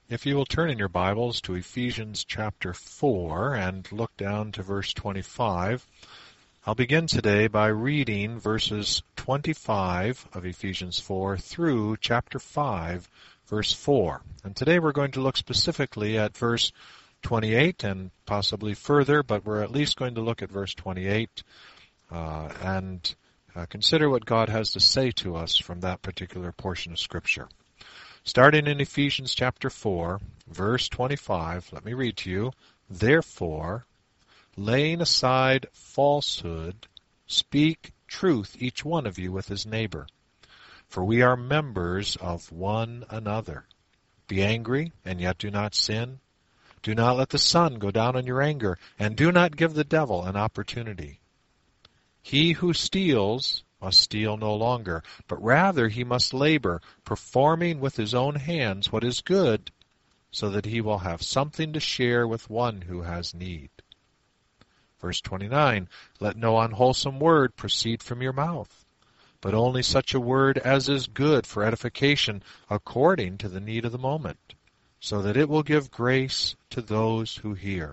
If you will turn in your Bibles to Ephesians chapter 4 and look down to verse 25, I'll begin today by reading verses 25 of Ephesians 4 through chapter 5, verse 4. And today we're going to look specifically at verse 28 and possibly further, but we're at least going to look at verse 28 and consider what God has to say to us from that particular portion of Scripture. Starting in Ephesians chapter 4, verse 25, let me read to you, "Therefore, laying aside falsehood, speak truth each one of you with his neighbor. For we are members of one another. Be angry, and yet do not sin. Do not let the sun go down on your anger, and do not give the devil an opportunity. He who steals must steal no longer, but rather he must labor, performing with his own hands what is good, so that he will have something to share with one who has need." Verse 29, "Let no unwholesome word proceed from your mouth, but only such a word as is good for edification according to the need of the moment, so that it will give grace to those who hear.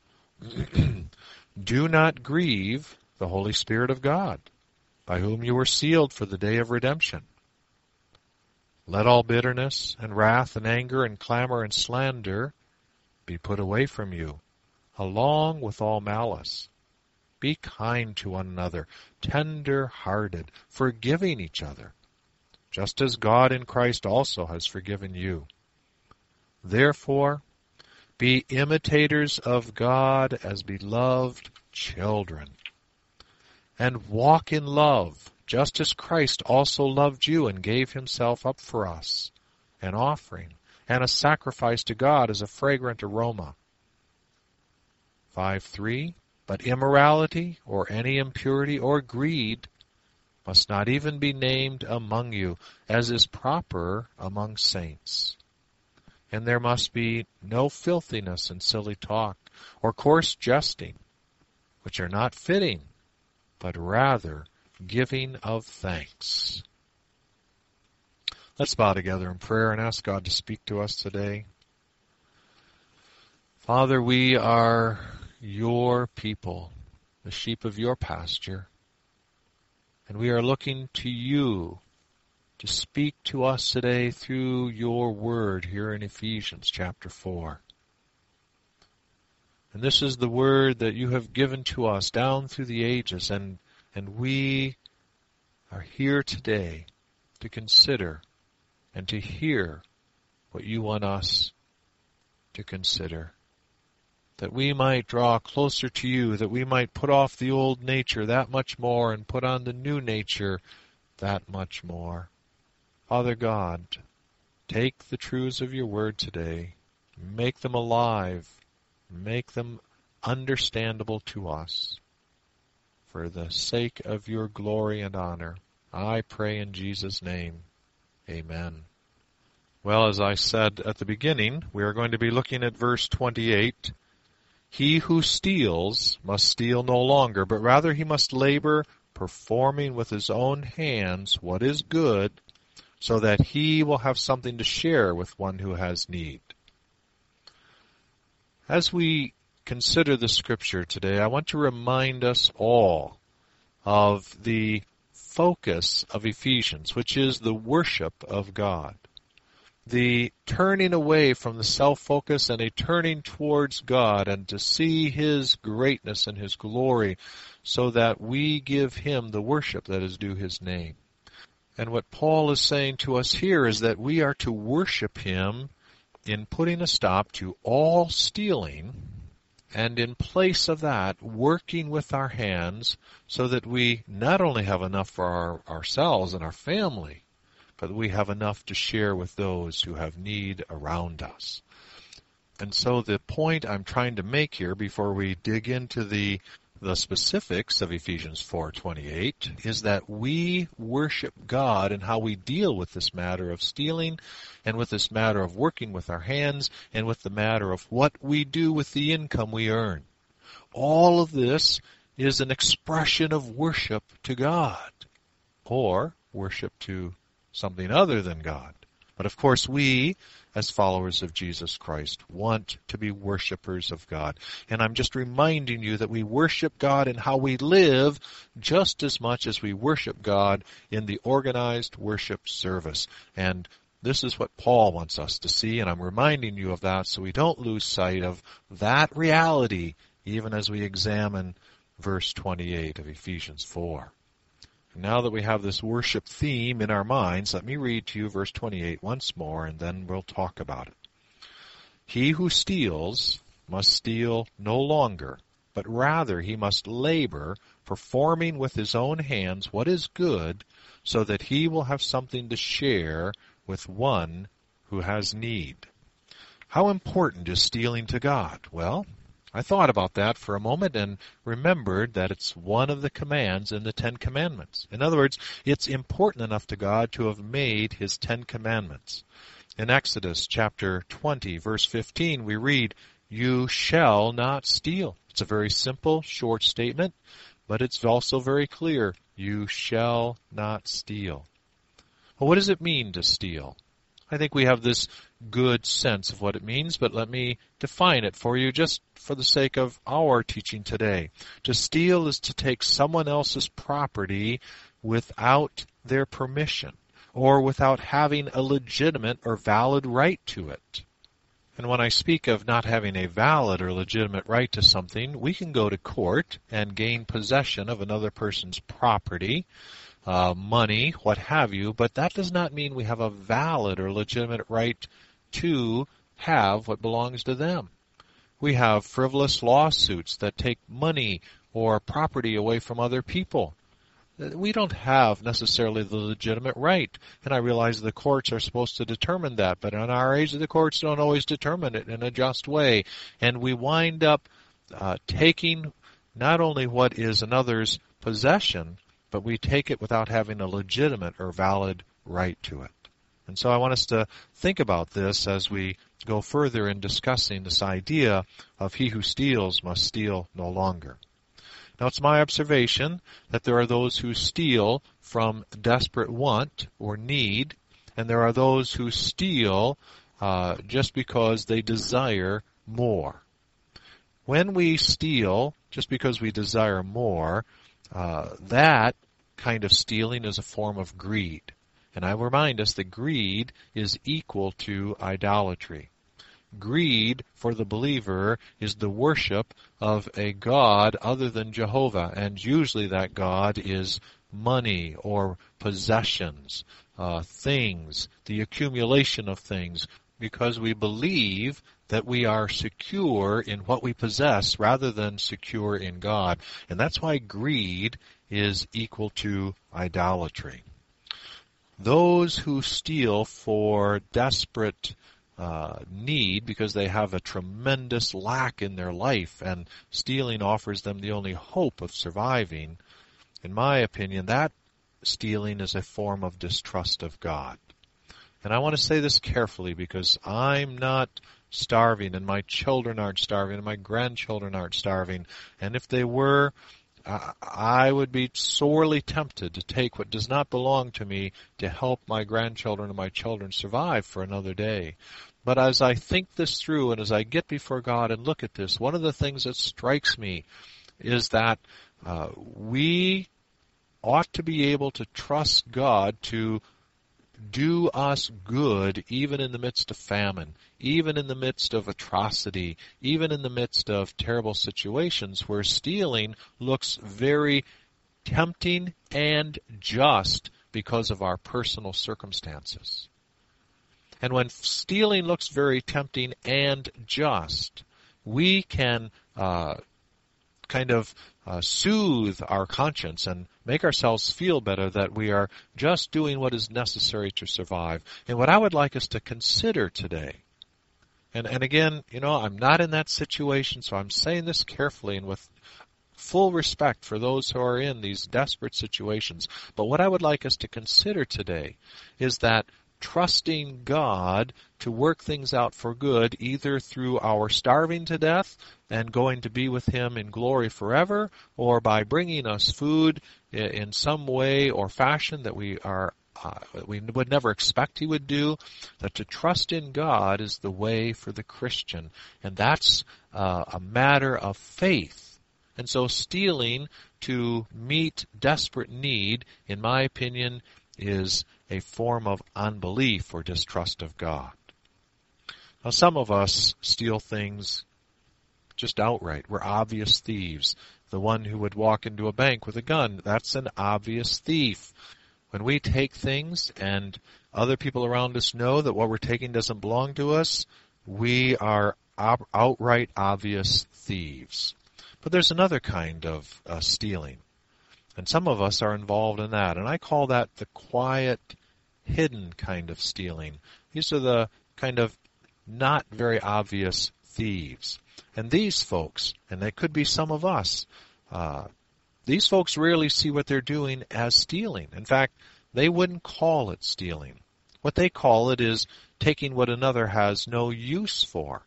Do not grieve the Holy Spirit of God, by whom you were sealed for the day of redemption. Let all bitterness and wrath and anger and clamor and slander be put away from you, along with all malice. Be kind to one another, tender-hearted, forgiving each other, just as God in Christ also has forgiven you. Therefore, be imitators of God as beloved children, and walk in love, just as Christ also loved you and gave himself up for us, an offering and a sacrifice to God as a fragrant aroma." 5:3, "But immorality or any impurity or greed must not even be named among you, as is proper among saints. And there must be no filthiness and silly talk, or coarse jesting, which are not fitting, but rather giving of thanks." Let's bow together in prayer and ask God to speak to us today. Father, we are your people, the sheep of your pasture, and we are looking to you to speak to us today through your word here in Ephesians chapter 4. And this is the word that you have given to us down through the ages, and we are here today to consider and to hear what you want us to consider, that we might draw closer to you, that we might put off the old nature that much more and put on the new nature that much more. Father God, take the truths of your word today, make them alive, make them understandable to us. For the sake of your glory and honor, I pray in Jesus' name. Amen. Well, as I said at the beginning, we are going to be looking at verse 28. "He who steals must steal no longer, but rather he must labor, performing with his own hands what is good, so that he will have something to share with one who has need." As we consider the Scripture today, I want to remind us all of the focus of Ephesians, which is the worship of God. The turning away from the self-focus and a turning towards God and to see his greatness and his glory so that we give him the worship that is due his name. And what Paul is saying to us here is that we are to worship him in putting a stop to all stealing, and in place of that, working with our hands so that we not only have enough for ourselves and our family, but we have enough to share with those who have need around us. And so the point I'm trying to make here before we dig into the specifics of Ephesians 4:28 is that we worship God in how we deal with this matter of stealing and with this matter of working with our hands and with the matter of what we do with the income we earn. All of this is an expression of worship to God, or worship to something other than God. But of course we, as followers of Jesus Christ, want to be worshipers of God. And I'm just reminding you that we worship God in how we live just as much as we worship God in the organized worship service. And this is what Paul wants us to see, and I'm reminding you of that so we don't lose sight of that reality even as we examine verse 28 of Ephesians 4. Now that we have this worship theme in our minds, let me read to you verse 28 once more, and then we'll talk about it. He who steals must steal no longer, but rather he must labor, performing with his own hands what is good, so that he will have something to share with one who has need. How important is stealing to God? Well, I thought about that for a moment and remembered that it's one of the commands in the Ten Commandments. In other words, it's important enough to God to have made his Ten Commandments. In Exodus chapter 20, verse 15, we read, "You shall not steal." It's a very simple, short statement, but it's also very clear. You shall not steal. Well, what does it mean to steal? I think we have this good sense of what it means, but let me define it for you just for the sake of our teaching today. To steal is to take someone else's property without their permission or without having a legitimate or valid right to it. And when I speak of not having a valid or legitimate right to something, we can go to court and gain possession of another person's property, money, what have you, but that does not mean we have a valid or legitimate right to have what belongs to them. We have frivolous lawsuits that take money or property away from other people. We don't have necessarily the legitimate right, and I realize the courts are supposed to determine that, but in our age, the courts don't always determine it in a just way, and we wind up taking not only what is another's possession, but we take it without having a legitimate or valid right to it. And so I want us to think about this as we go further in discussing this idea of he who steals must steal no longer. Now it's my observation that there are those who steal from desperate want or need, and there are those who steal just because they desire more. When we steal just because we desire more, that kind of stealing is a form of greed. And I remind us that greed is equal to idolatry. Greed for the believer is the worship of a God other than Jehovah, and usually that God is money or possessions, things, the accumulation of things, because we believe that we are secure in what we possess rather than secure in God. And that's why greed is equal to idolatry. Those who steal for desperate need because they have a tremendous lack in their life and stealing offers them the only hope of surviving, in my opinion, that stealing is a form of distrust of God. And I want to say this carefully because I'm not starving and my children aren't starving and my grandchildren aren't starving. And if they were, I would be sorely tempted to take what does not belong to me to help my grandchildren and my children survive for another day. But as I think this through and as I get before God and look at this, one of the things that strikes me is that we ought to be able to trust God to do us good even in the midst of famine, even in the midst of atrocity, even in the midst of terrible situations where stealing looks very tempting and just because of our personal circumstances. And when stealing looks very tempting and just, we can soothe our conscience and make ourselves feel better that we are just doing what is necessary to survive. And what I would like us to consider today, and again, I'm not in that situation, so I'm saying this carefully and with full respect for those who are in these desperate situations. But what I would like us to consider today is that trusting God to work things out for good, either through our starving to death and going to be with Him in glory forever, or by bringing us food in some way or fashion that we are we would never expect he would do, that to trust in God is the way for the Christian. And that's a matter of faith. And so stealing to meet desperate need, in my opinion, is a form of unbelief or distrust of God. Now, some of us steal things just outright. We're obvious thieves. The one who would walk into a bank with a gun, that's an obvious thief. When we take things and other people around us know that what we're taking doesn't belong to us, we are outright obvious thieves. But there's another kind of stealing. And some of us are involved in that. And I call that the quiet, hidden kind of stealing. These are the kind of not very obvious thieves. And these folks, and they could be some of us, these folks rarely see what they're doing as stealing. In fact, they wouldn't call it stealing. What they call it is taking what another has no use for,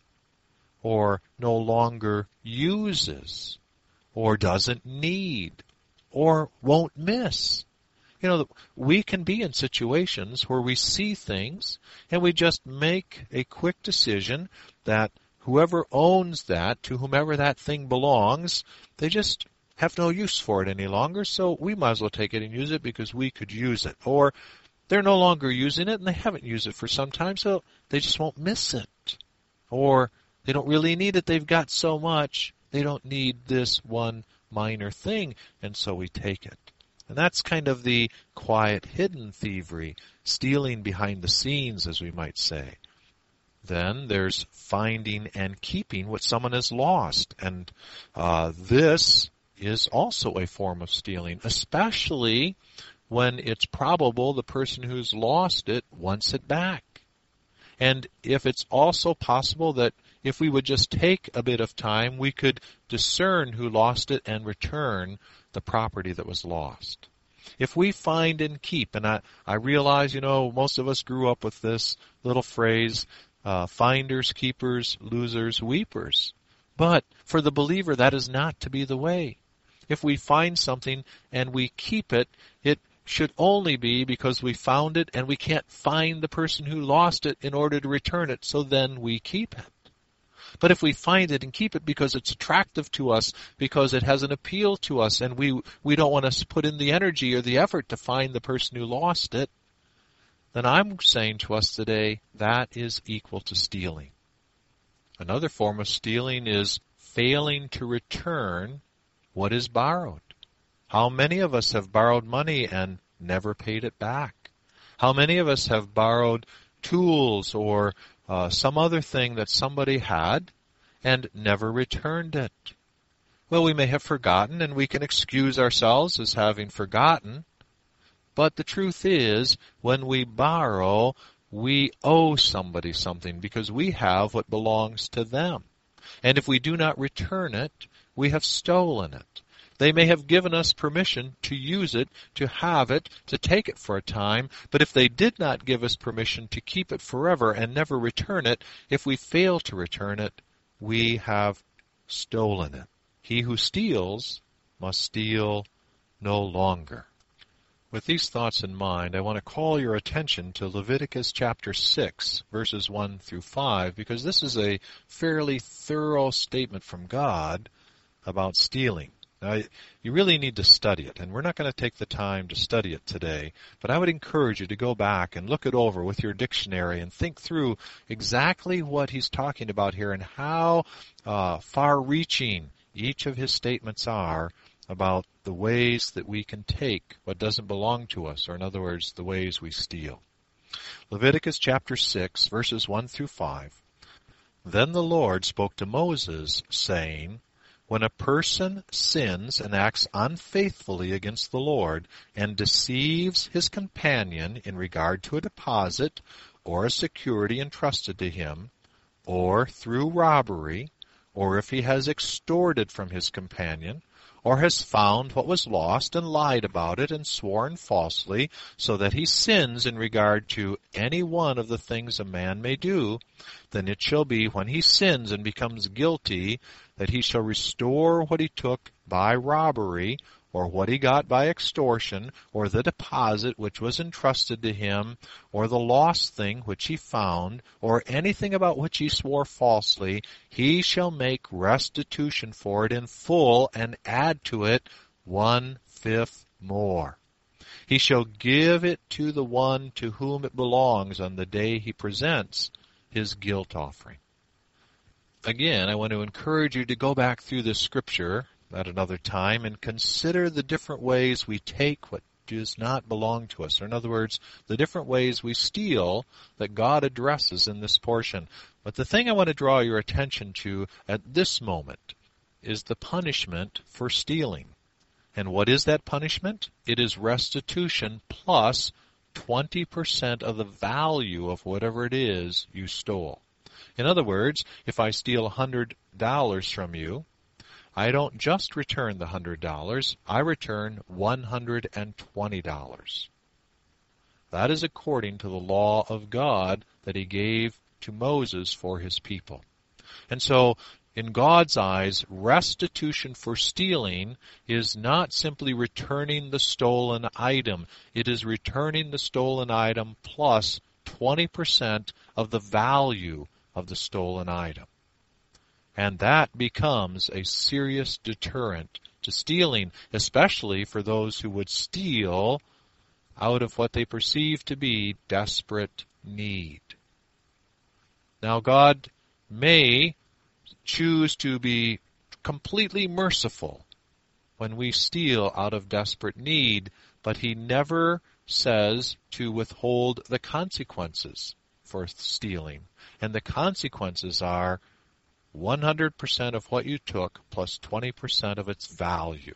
or no longer uses, or doesn't need, or won't miss. You know, we can be in situations where we see things and we just make a quick decision that whoever owns that, to whomever that thing belongs, they just have no use for it any longer, so we might as well take it and use it because we could use it. Or they're no longer using it and they haven't used it for some time, so they just won't miss it. Or they don't really need it. They've got so much. They don't need this one minor thing, and so we take it. And that's kind of the quiet, hidden thievery, stealing behind the scenes, as we might say. Then there's finding and keeping what someone has lost. And this is also a form of stealing, especially when it's probable the person who's lost it wants it back. And if it's also possible that if we would just take a bit of time, we could discern who lost it and return the property that was lost. If we find and keep, and I realize, most of us grew up with this little phrase, finders, keepers, losers, weepers. But for the believer, that is not to be the way. If we find something and we keep it, it should only be because we found it and we can't find the person who lost it in order to return it, so then we keep it. But if we find it and keep it because it's attractive to us, because it has an appeal to us, and we don't want to put in the energy or the effort to find the person who lost it, then I'm saying to us today, that is equal to stealing. Another form of stealing is failing to return what is borrowed. How many of us have borrowed money and never paid it back? How many of us have borrowed tools or some other thing that somebody had and never returned it? Well, we may have forgotten, and we can excuse ourselves as having forgotten. But the truth is, when we borrow, we owe somebody something because we have what belongs to them. And if we do not return it, we have stolen it. They may have given us permission to use it, to have it, to take it for a time, but if they did not give us permission to keep it forever and never return it, if we fail to return it, we have stolen it. He who steals must steal no longer. With these thoughts in mind, I want to call your attention to Leviticus chapter 6, verses 1 through 5, because this is a fairly thorough statement from God about stealing. Now, you really need to study it, and we're not going to take the time to study it today, but I would encourage you to go back and look it over with your dictionary and think through exactly what he's talking about here and how far-reaching each of his statements are about the ways that we can take what doesn't belong to us, or in other words, the ways we steal. Leviticus chapter 6, verses 1 through 5. Then the Lord spoke to Moses, saying, when a person sins and acts unfaithfully against the Lord and deceives his companion in regard to a deposit or a security entrusted to him, or through robbery, or if he has extorted from his companion, or has found what was lost and lied about it and sworn falsely, so that he sins in regard to any one of the things a man may do, then it shall be when he sins and becomes guilty that he shall restore what he took by robbery or what he got by extortion, or the deposit which was entrusted to him, or the lost thing which he found, or anything about which he swore falsely, he shall make restitution for it in full, and add to it 1/5 more. He shall give it to the one to whom it belongs on the day he presents his guilt offering. Again, I want to encourage you to go back through this scripture at another time and consider the different ways we take what does not belong to us. Or in other words, the different ways we steal that God addresses in this portion. But the thing I want to draw your attention to at this moment is the punishment for stealing. And what is that punishment? It is restitution plus 20% of the value of whatever it is you stole. In other words, if I steal $100 from you, I don't just return the $100, I return $120. That is according to the law of God that he gave to Moses for his people. And so, in God's eyes, restitution for stealing is not simply returning the stolen item. It is returning the stolen item plus 20% of the value of the stolen item. And that becomes a serious deterrent to stealing, especially for those who would steal out of what they perceive to be desperate need. Now, God may choose to be completely merciful when we steal out of desperate need, but he never says to withhold the consequences for stealing. And the consequences are 100% of what you took plus 20% of its value.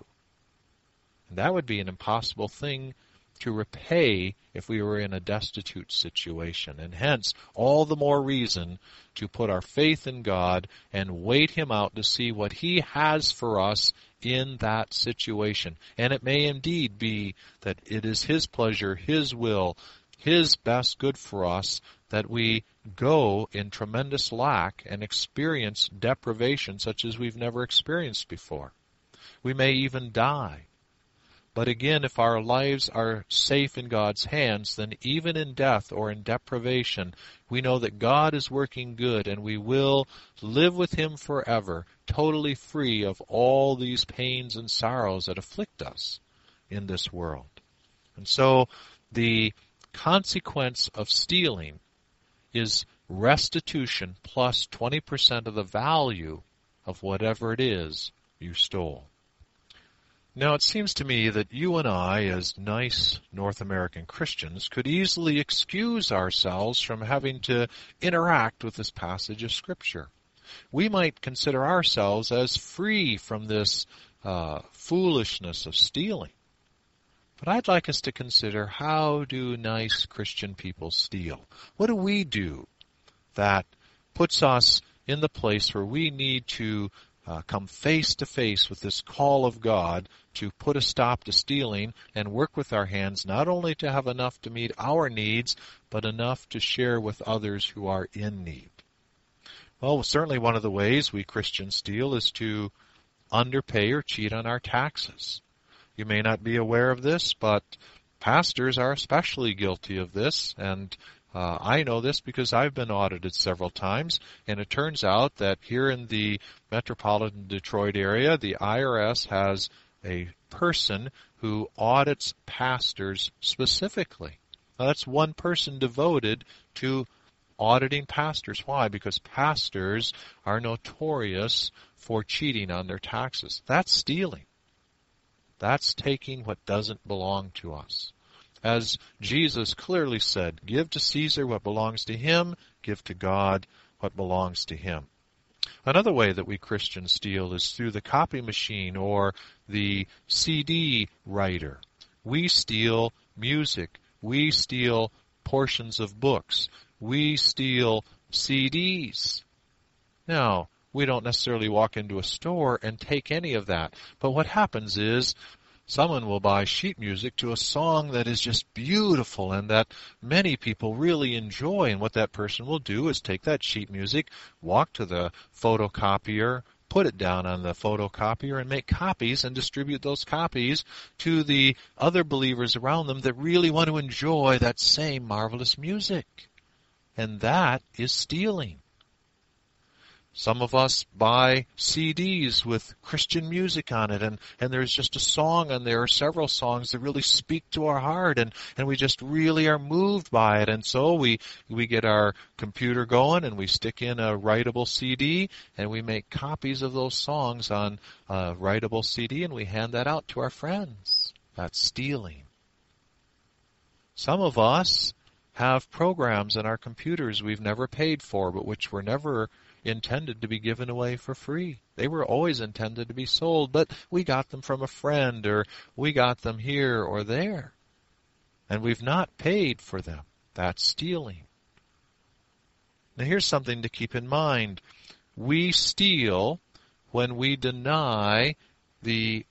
And that would be an impossible thing to repay if we were in a destitute situation. And hence, all the more reason to put our faith in God and wait him out to see what he has for us in that situation. And it may indeed be that it is his pleasure, his will, his best good for us that we go in tremendous lack and experience deprivation such as we've never experienced before. We may even die. But again, if our lives are safe in God's hands, then even in death or in deprivation, we know that God is working good and we will live with him forever, totally free of all these pains and sorrows that afflict us in this world. And so the consequence of stealing is restitution plus 20% of the value of whatever it is you stole. Now, it seems to me that you and I, as nice North American Christians, could easily excuse ourselves from having to interact with this passage of Scripture. We might consider ourselves as free from this foolishness of stealing. But I'd like us to consider, how do nice Christian people steal? What do we do that puts us in the place where we need to come face to face with this call of God to put a stop to stealing and work with our hands not only to have enough to meet our needs, but enough to share with others who are in need? Well, certainly one of the ways we Christians steal is to underpay or cheat on our taxes. You may not be aware of this, but pastors are especially guilty of this, and I know this because I've been audited several times, and it turns out that here in the metropolitan Detroit area, the IRS has a person who audits pastors specifically. Now, that's one person devoted to auditing pastors. Why? Because pastors are notorious for cheating on their taxes. That's stealing. That's taking what doesn't belong to us. As Jesus clearly said, give to Caesar what belongs to him, give to God what belongs to him. Another way that we Christians steal is through the copy machine or the CD writer. We steal music. We steal portions of books. We steal CDs. Now, we don't necessarily walk into a store and take any of that. But what happens is someone will buy sheet music to a song that is just beautiful and that many people really enjoy. And what that person will do is take that sheet music, walk to the photocopier put it down on the photocopier and make copies and distribute those copies to the other believers around them that really want to enjoy that same marvelous music. And that is stealing. Some of us buy CDs with Christian music on it, and there's just a song on there, or several songs that really speak to our heart, and we just really are moved by it. And so we get our computer going, and we stick in a writable CD, and we make copies of those songs on a writable CD, and we hand that out to our friends. That's stealing. Some of us have programs in our computers we've never paid for, but which were never intended to be given away for free. They were always intended to be sold, but we got them from a friend, or we got them here or there. And we've not paid for them. That's stealing. Now here's something to keep in mind. We steal when we deny the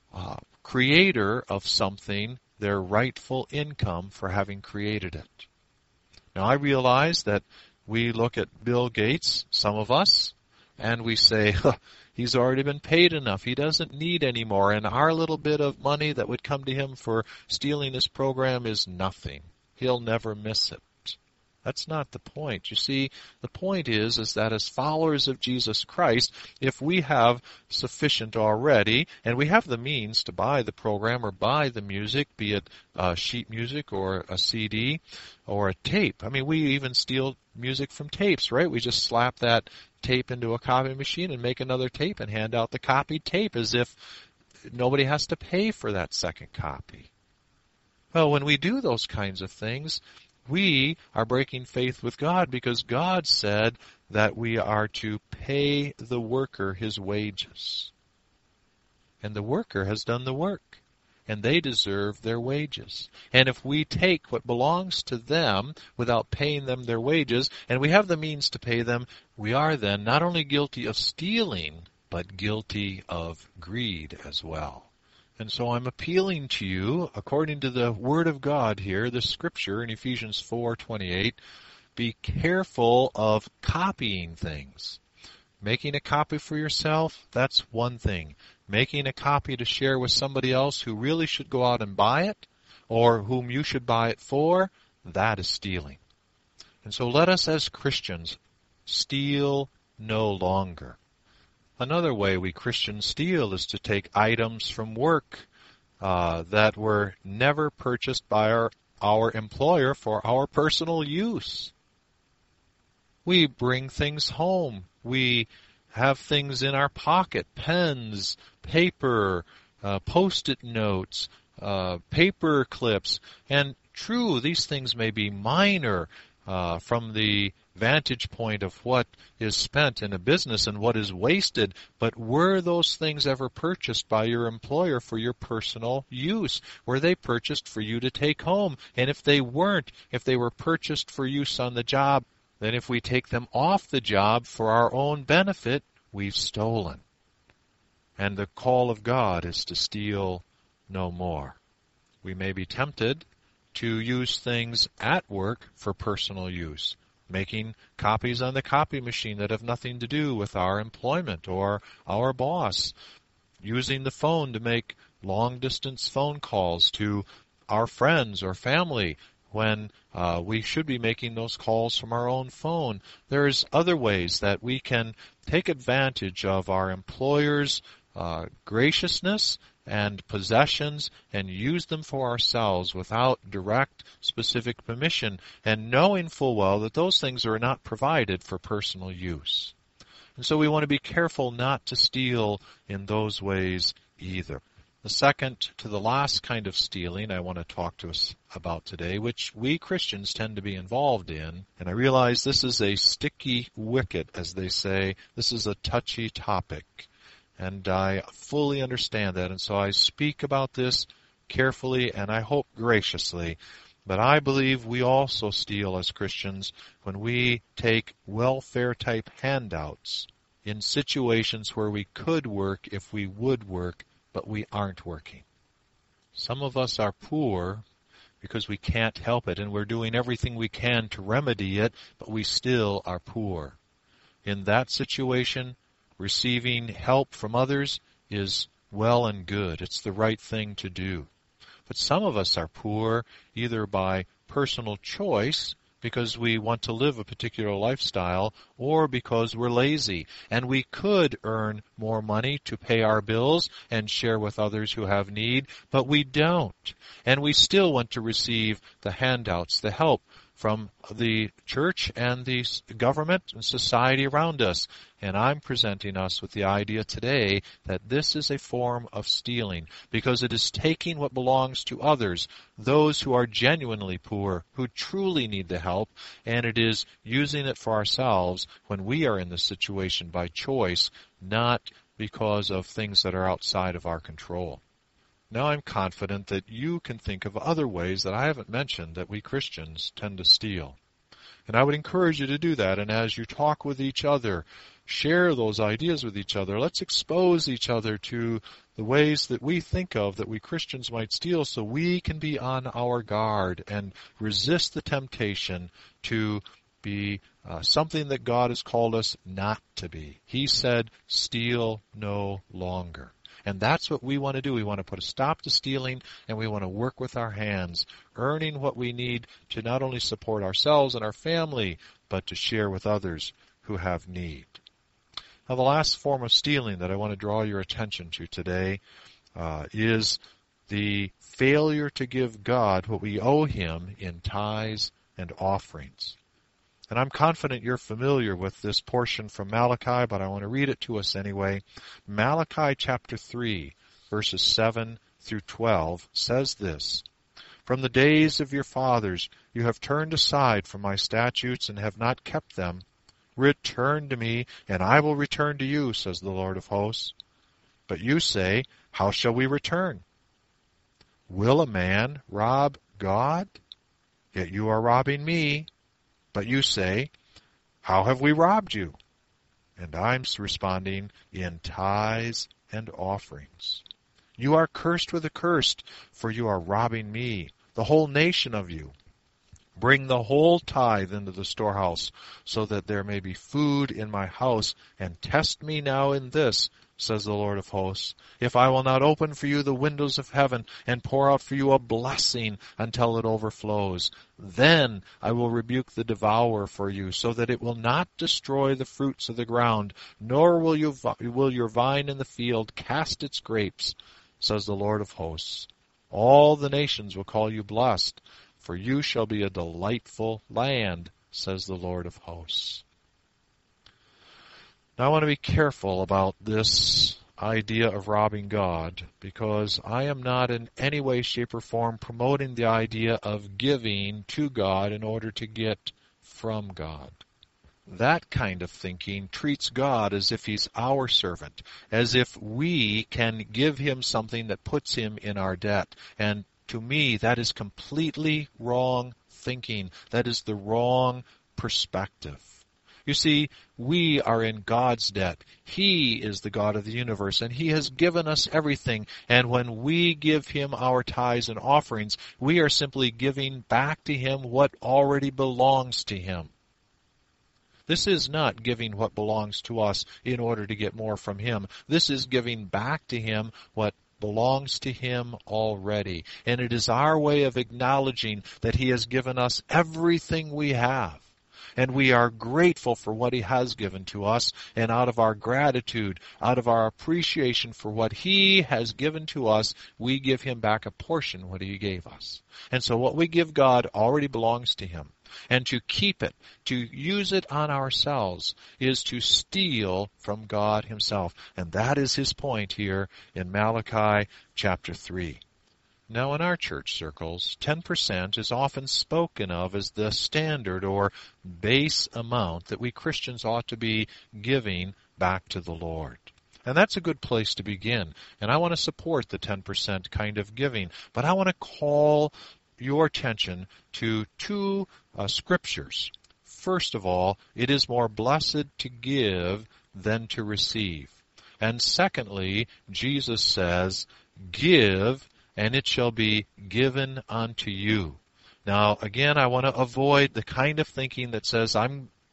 creator of something their rightful income for having created it. Now I realize that we look at Bill Gates, some of us, and we say, he's already been paid enough. He doesn't need any more. And our little bit of money that would come to him for stealing this program is nothing. He'll never miss it. That's not the point. You see, the point is that as followers of Jesus Christ, if we have sufficient already, and we have the means to buy the program or buy the music, be it sheet music or a CD or a tape. I mean, we even steal music from tapes, right? We just slap that tape into a copy machine and make another tape and hand out the copied tape as if nobody has to pay for that second copy. Well, when we do those kinds of things, we are breaking faith with God, because God said that we are to pay the worker his wages. And the worker has done the work, and they deserve their wages. And if we take what belongs to them without paying them their wages, and we have the means to pay them, we are then not only guilty of stealing, but guilty of greed as well. And so I'm appealing to you, according to the Word of God here, the Scripture in Ephesians 4:28, be careful of copying things. Making a copy for yourself, that's one thing. Making a copy to share with somebody else who really should go out and buy it, or whom you should buy it for, that is stealing. And so let us as Christians steal no longer. Another way we Christians steal is to take items from work that were never purchased by our employer for our personal use. We bring things home. We have things in our pocket, pens, paper, Post-it notes, paper clips. And true, these things may be minor from the vantage point of what is spent in a business and what is wasted, but were those things ever purchased by your employer for your personal use? Were they purchased for you to take home? And if they weren't, if they were purchased for use on the job, then if we take them off the job for our own benefit, we've stolen. And the call of God is to steal no more. We may be tempted to use things at work for personal use, making copies on the copy machine that have nothing to do with our employment or our boss, using the phone to make long-distance phone calls to our friends or family when we should be making those calls from our own phone. There's other ways that we can take advantage of our employer's graciousness and possessions and use them for ourselves without direct, specific permission, and knowing full well that those things are not provided for personal use. And so we want to be careful not to steal in those ways either. The second to the last kind of stealing I want to talk to us about today, which we Christians tend to be involved in, and I realize this is a sticky wicket, as they say. This is a touchy topic. And I fully understand that, and so I speak about this carefully and I hope graciously. But I believe we also steal as Christians when we take welfare-type handouts in situations where we could work if we would work, but we aren't working. Some of us are poor because we can't help it, and we're doing everything we can to remedy it, but we still are poor. In that situation, receiving help from others is well and good. It's the right thing to do. But some of us are poor either by personal choice, because we want to live a particular lifestyle, or because we're lazy. And we could earn more money to pay our bills and share with others who have need, but we don't. And we still want to receive the handouts, the help from the church and the government and society around us. And I'm presenting us with the idea today that this is a form of stealing, because it is taking what belongs to others, those who are genuinely poor, who truly need the help, and it is using it for ourselves when we are in this situation by choice, not because of things that are outside of our control. Now I'm confident that you can think of other ways that I haven't mentioned that we Christians tend to steal. And I would encourage you to do that. And as you talk with each other, share those ideas with each other. Let's expose each other to the ways that we think of that we Christians might steal, so we can be on our guard and resist the temptation to be something that God has called us not to be. He said, steal no longer. And that's what we want to do. We want to put a stop to stealing, and we want to work with our hands, earning what we need to not only support ourselves and our family, but to share with others who have need. Now, the last form of stealing that I want to draw your attention to today is the failure to give God what we owe Him in tithes and offerings. And I'm confident you're familiar with this portion from Malachi, but I want to read it to us anyway. Malachi chapter 3, verses 7 through 12 says this: From the days of your fathers you have turned aside from my statutes and have not kept them. Return to me, and I will return to you, says the Lord of hosts. But you say, how shall we return? Will a man rob God? Yet you are robbing me. But you say, how have we robbed you? And I'm responding, in tithes and offerings. You are cursed with a curse, for you are robbing me, the whole nation of you. Bring the whole tithe into the storehouse, so that there may be food in my house, and test me now in this, says the Lord of hosts, if I will not open for you the windows of heaven and pour out for you a blessing until it overflows. Then I will rebuke the devourer for you, so that it will not destroy the fruits of the ground, nor will your vine in the field cast its grapes, says the Lord of hosts. All the nations will call you blessed, for you shall be a delightful land, says the Lord of hosts. Now I want to be careful about this idea of robbing God, because I am not in any way, shape, or form promoting the idea of giving to God in order to get from God. That kind of thinking treats God as if He's our servant, as if we can give Him something that puts Him in our debt. And to me, that is completely wrong thinking. That is the wrong perspective. You see, we are in God's debt. He is the God of the universe, and He has given us everything. And when we give Him our tithes and offerings, we are simply giving back to Him what already belongs to Him. This is not giving what belongs to us in order to get more from Him. This is giving back to Him what belongs to Him already. And it is our way of acknowledging that He has given us everything we have. And we are grateful for what He has given to us, and out of our gratitude, out of our appreciation for what He has given to us, we give Him back a portion of what He gave us. And so what we give God already belongs to Him. And to keep it, to use it on ourselves, is to steal from God Himself. And that is His point here in Malachi chapter 3. Now, in our church circles, 10% is often spoken of as the standard or base amount that we Christians ought to be giving back to the Lord. And that's a good place to begin. And I want to support the 10% kind of giving. But I want to call your attention to two scriptures. First of all, it is more blessed to give than to receive. And secondly, Jesus says, give, and it shall be given unto you. Now, again, I want to avoid the kind of thinking that says, I'm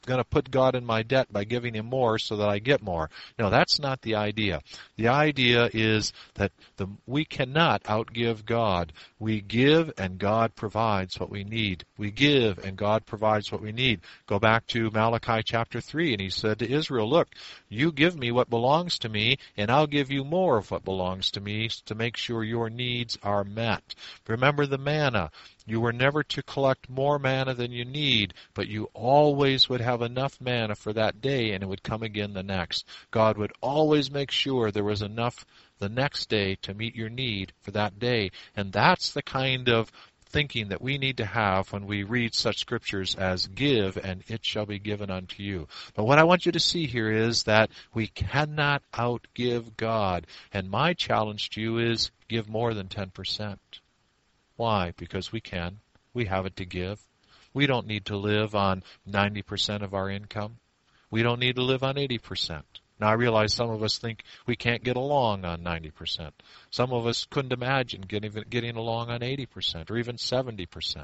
going to put God in my debt by giving him more so that I get more. No, that's not the idea. The idea is that we cannot outgive God. We give and God provides what we need. We give and God provides what we need. Go back to Malachi chapter 3, and he said to Israel, look, you give me what belongs to me, and I'll give you more of what belongs to me to make sure your needs are met. Remember the manna. You were never to collect more manna than you need, but you always would have enough manna for that day, and it would come again the next. God would always make sure there was enough the next day to meet your need for that day. And that's the kind of thinking that we need to have when we read such scriptures as give and it shall be given unto you. But what I want you to see here is that we cannot outgive God. And my challenge to you is give more than 10%. Why? Because we can. We have it to give. We don't need to live on 90% of our income. We don't need to live on 80%. Now, I realize some of us think we can't get along on 90%. Some of us couldn't imagine getting along on 80% or even 70%.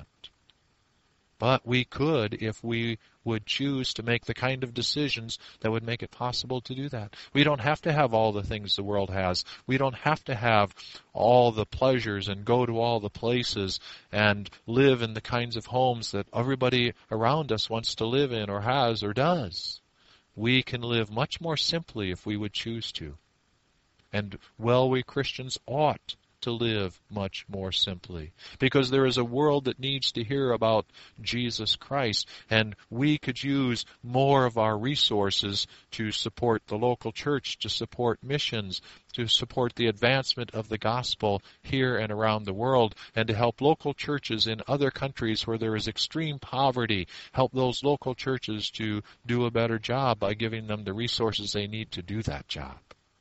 But we could if we would choose to make the kind of decisions that would make it possible to do that. We don't have to have all the things the world has. We don't have to have all the pleasures and go to all the places and live in the kinds of homes that everybody around us wants to live in or has or does. We can live much more simply if we would choose to. And we Christians ought to live much more simply, because there is a world that needs to hear about Jesus Christ, and we could use more of our resources to support the local church, to support missions, to support the advancement of the gospel here and around the world, and to help local churches in other countries where there is extreme poverty, help those local churches to do a better job by giving them the resources they need to do that job.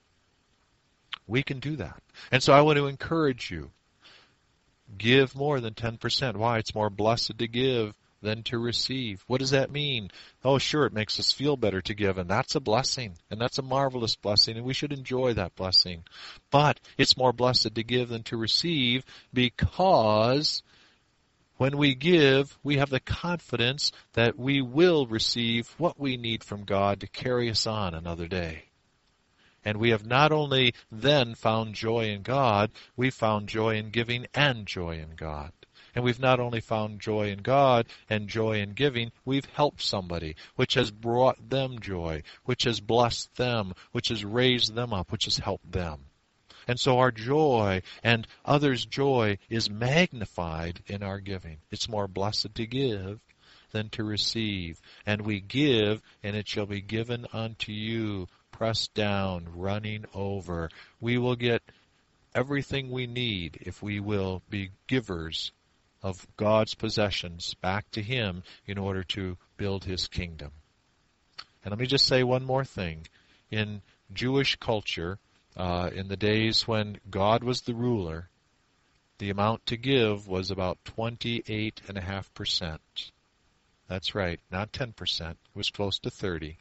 We can do that. And so I want to encourage you. Give more than 10%. Why? It's more blessed to give than to receive. What does that mean? Oh, sure, it makes us feel better to give, and that's a blessing, and that's a marvelous blessing, and we should enjoy that blessing. But it's more blessed to give than to receive, because when we give, we have the confidence that we will receive what we need from God to carry us on another day. And we have not only then found joy in God, we've found joy in giving and joy in God. And we've not only found joy in God and joy in giving, we've helped somebody, which has brought them joy, which has blessed them, which has raised them up, which has helped them. And so our joy and others' joy is magnified in our giving. It's more blessed to give than to receive. And we give, and it shall be given unto you, pressed down, running over. We will get everything we need if we will be givers of God's possessions back to Him in order to build His kingdom. And let me just say one more thing. In Jewish culture, in the days when God was the ruler, the amount to give was about 28.5%. That's right, not 10%. It was close to 30%.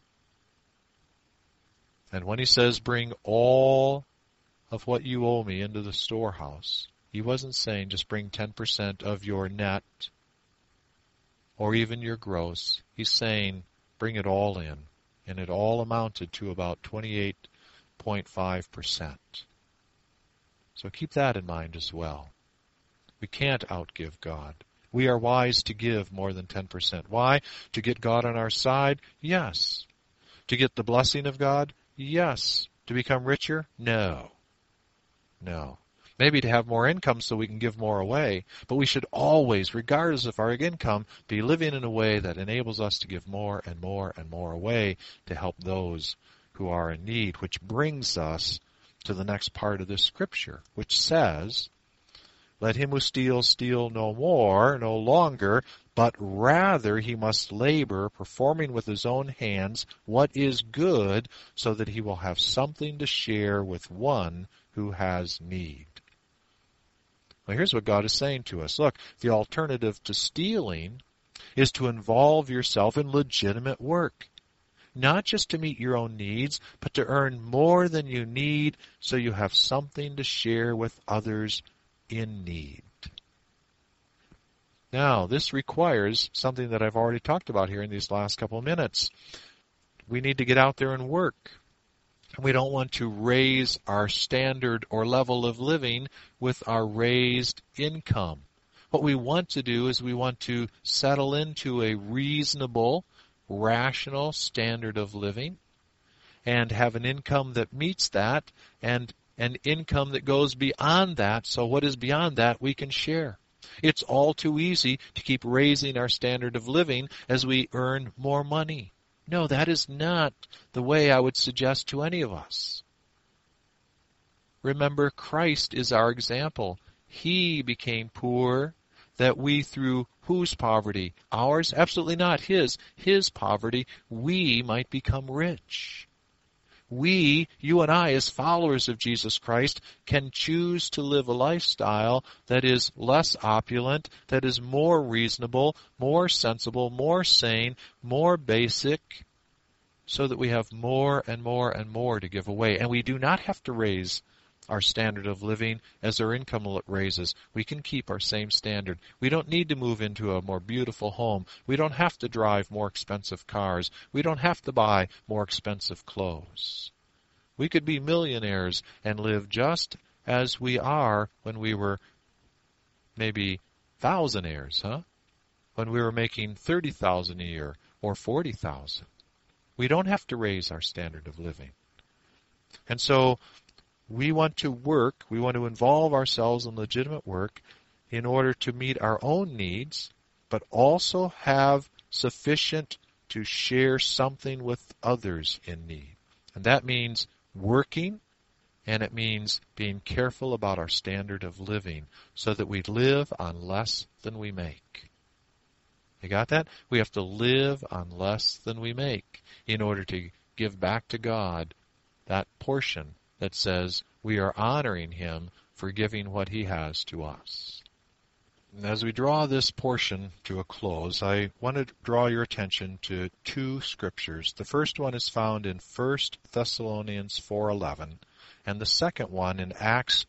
And when he says, bring all of what you owe me into the storehouse, he wasn't saying just bring 10% of your net or even your gross. He's saying bring it all in. And it all amounted to about 28.5%. So keep that in mind as well. We can't outgive God. We are wise to give more than 10%. Why? To get God on our side? Yes. To get the blessing of God? Yes. To become richer? No. No. Maybe to have more income so we can give more away, but we should always, regardless of our income, be living in a way that enables us to give more and more and more away to help those who are in need, which brings us to the next part of this scripture, which says, let him who steals steal no more, no longer, but rather he must labor, performing with his own hands what is good, so that he will have something to share with one who has need. Well, here's what God is saying to us. Look, the alternative to stealing is to involve yourself in legitimate work. Not just to meet your own needs, but to earn more than you need so you have something to share with others in need. Now, this requires something that I've already talked about here in these last couple of minutes. We need to get out there and work. We don't want to raise our standard or level of living with our raised income. What we want to do is we want to settle into a reasonable, rational standard of living and have an income that meets that and an income that goes beyond that. So what is beyond that we can share. It's all too easy to keep raising our standard of living as we earn more money. No, that is not the way I would suggest to any of us. Remember, Christ is our example. He became poor that we, through whose poverty? Ours? Absolutely not his. His poverty, we might become rich. We, you and I, as followers of Jesus Christ, can choose to live a lifestyle that is less opulent, that is more reasonable, more sensible, more sane, more basic, so that we have more and more and more to give away. And we do not have to raise our standard of living as our income raises. We can keep our same standard. We don't need to move into a more beautiful home. We don't have to drive more expensive cars. We don't have to buy more expensive clothes. We could be millionaires and live just as we are when we were maybe thousandaires, when we were making $30,000 a year or $40,000. We don't have to raise our standard of living. And so we want to work, we want to involve ourselves in legitimate work in order to meet our own needs, but also have sufficient to share something with others in need. And that means working, and it means being careful about our standard of living so that we live on less than we make. You got that? We have to live on less than we make in order to give back to God that portion that says we are honoring Him for giving what He has to us. And as we draw this portion to a close, I want to draw your attention to two scriptures. The first one is found in 1 Thessalonians 4:11, and the second one in Acts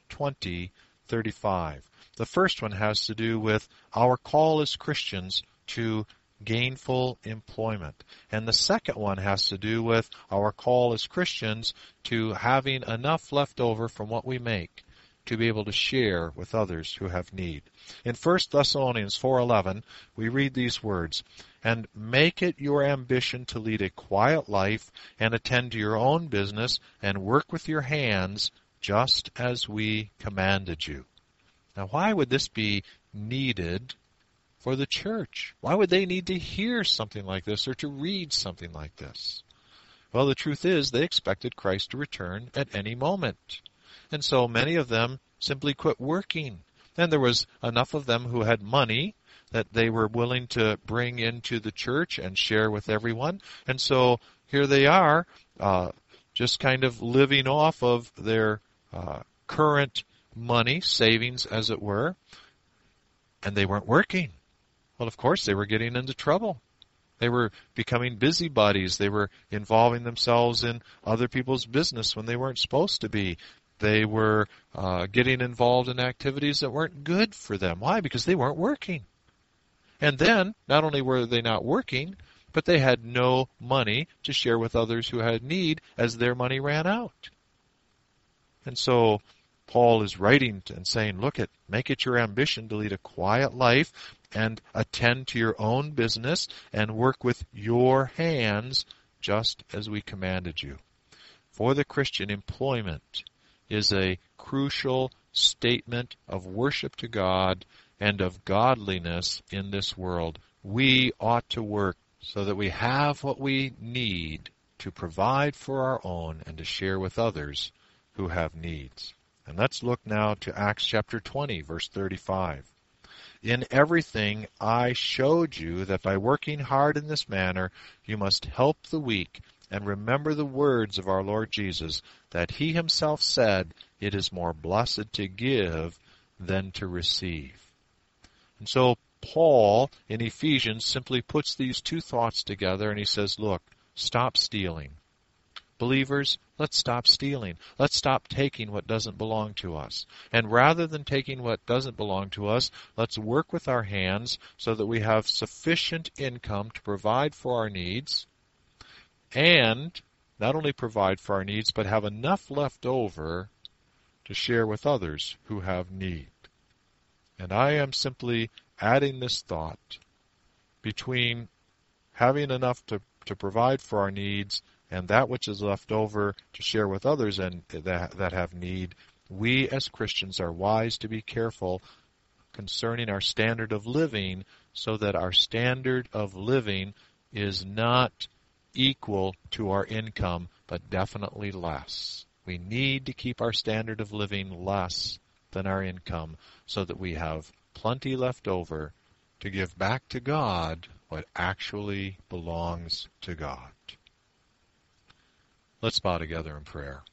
20:35. The first one has to do with our call as Christians to gainful employment. And the second one has to do with our call as Christians to having enough left over from what we make to be able to share with others who have need. In 1 Thessalonians 4:11, we read these words, "And make it your ambition to lead a quiet life and attend to your own business and work with your hands just as we commanded you." Now, why would this be needed for the church? Why would they need to hear something like this or to read something like this? Well, the truth is they expected Christ to return at any moment. And so many of them simply quit working. And there was enough of them who had money that they were willing to bring into the church and share with everyone. And so here they are, just kind of living off of their current money, savings as it were, and they weren't working. Well, of course, they were getting into trouble. They were becoming busybodies. They were involving themselves in other people's business when they weren't supposed to be. They were getting involved in activities that weren't good for them. Why? Because they weren't working. And then, not only were they not working, but they had no money to share with others who had need as their money ran out. And so Paul is writing and saying, make it your ambition to lead a quiet life and attend to your own business and work with your hands just as we commanded you. For the Christian, employment is a crucial statement of worship to God and of godliness in this world. We ought to work so that we have what we need to provide for our own and to share with others who have needs. And let's look now to Acts chapter 20, verse 35. "In everything I showed you that by working hard in this manner you must help the weak and remember the words of our Lord Jesus, that He Himself said, 'It is more blessed to give than to receive.'" And so Paul in Ephesians simply puts these two thoughts together and he says, look, stop stealing. Believers, let's stop stealing. Let's stop taking what doesn't belong to us. And rather than taking what doesn't belong to us, let's work with our hands so that we have sufficient income to provide for our needs, and not only provide for our needs, but have enough left over to share with others who have need. And I am simply adding this thought between having enough to provide for our needs and that which is left over to share with others and that have need. We as Christians are wise to be careful concerning our standard of living, so that our standard of living is not equal to our income, but definitely less. We need to keep our standard of living less than our income, so that we have plenty left over to give back to God what actually belongs to God. Let's bow together in prayer.